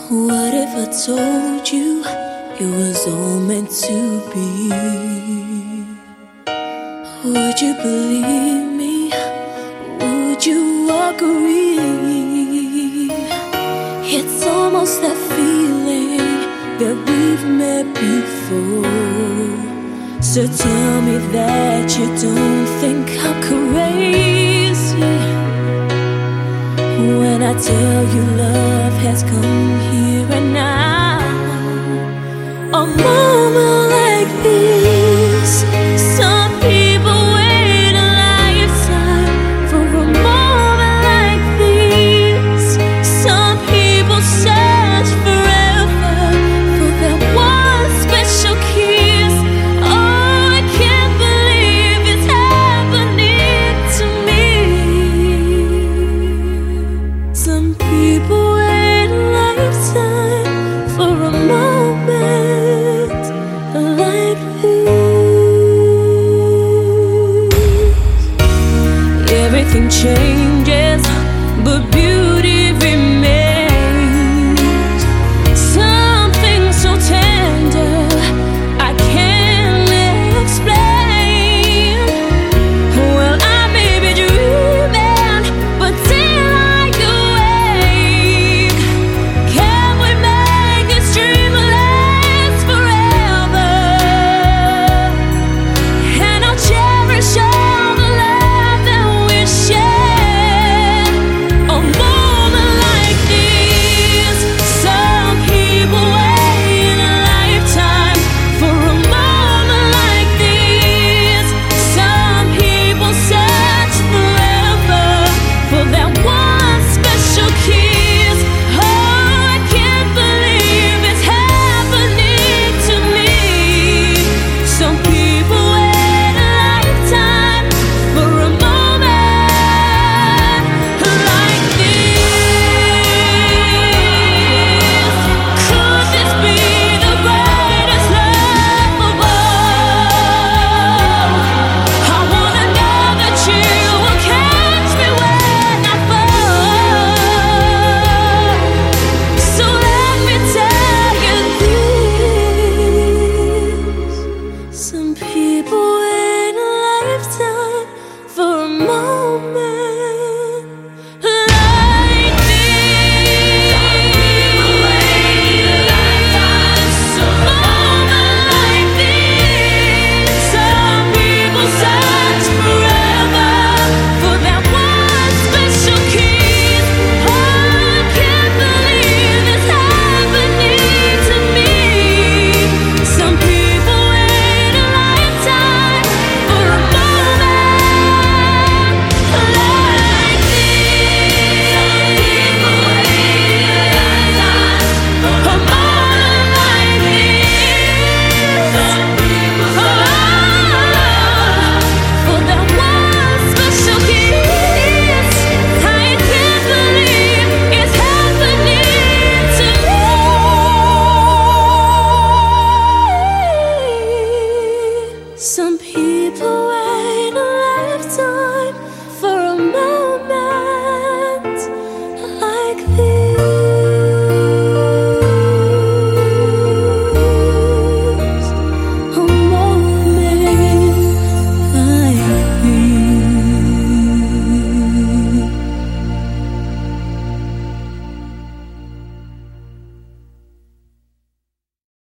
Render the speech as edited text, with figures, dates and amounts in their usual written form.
What if I told you it was all meant to be? Would you believe me? Would you agree? It's almost that feeling that we've met before. So tell me that you don't think I'm crazy when I tell you love has come here